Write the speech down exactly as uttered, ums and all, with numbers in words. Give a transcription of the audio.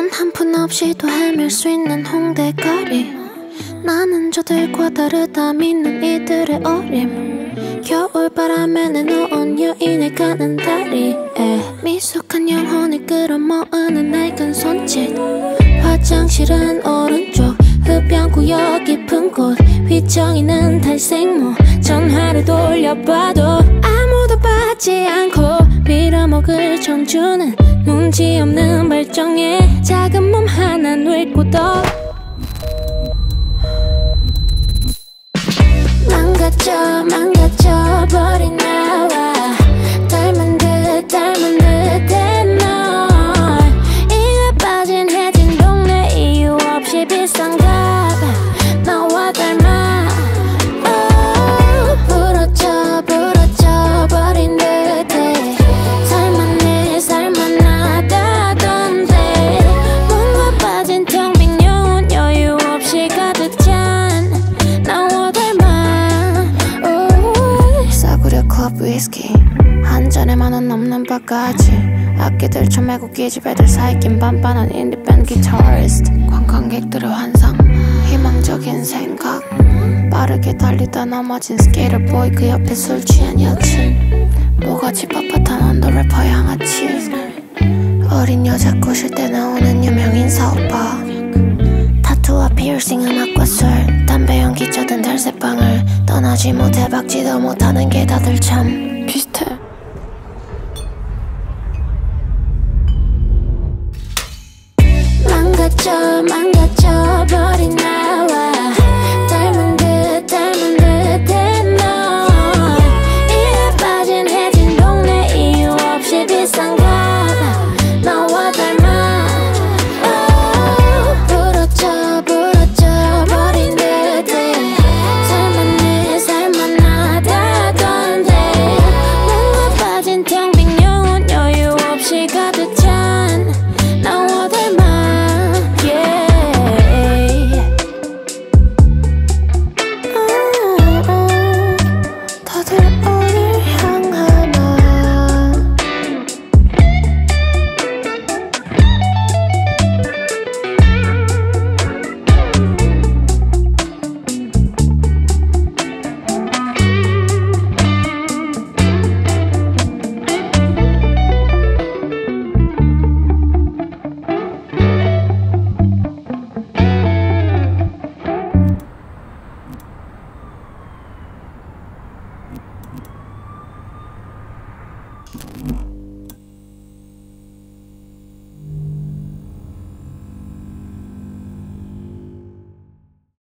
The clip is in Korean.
단 한 푼 없이도 헤맬 수 있는 홍대 거리. 나는 저들과 다르다 믿는 이들의 어림. 겨울바람에 내놓은 여인의 가는 다리. 미숙한 영혼을 끌어모으는 낡은 손짓. 화장실은 오른쪽 흡연구역 깊은 곳. 휘청이는 탈색모. 전화를 돌려봐도 아무도 받지 않고 빌어먹을 청춘은 눈치 없는 발정에 작은 몸 하나 늙고 더 망가져 망가져 버린 나와 닮은 듯 닮은 듯해 널. 이에 빠진 해진 동네 이유 없이 비싼가 봐 너와 닮아. 부러져 부러져 버린 듯해. 살만해 살만하다던데. 뭔가 빠진 텅 빈 영혼 여유 없이 가득 찬 나와 닮아. 싸구려 컵 위스키 한 잔에 만 원 넘는 바까지. 악기들 처매고 기집 애들 사이 낀 반반한 인디밴드 기타리스트. 관광객들의 환상 희망적인 생각. 빠르게 달리다 넘어진 스케이터보이 그 옆에 술 취한 여친. 뭐가지 빳빳한 언더 래퍼 양아치. 어린 여자 꼬실 때 나오는 유명인 사오빠. 타투와 피어싱 음악과 술 담배 연기 쩌든 달새방을 떠나지 못해 박지도 못하는 게 다들 참 비슷해. 망가져 망가져 버린 나와 닮은 듯 닮은 듯해 널. 이에 빠진 해진 동네 이유 없이 비싼가 봐 너와 닮아. 부러져 부러져 버린 듯해. 살만해 살만하다던데. 뭔가 빠진 텅 빈 영혼 여유 없이 가득 찬 나와 닮아. you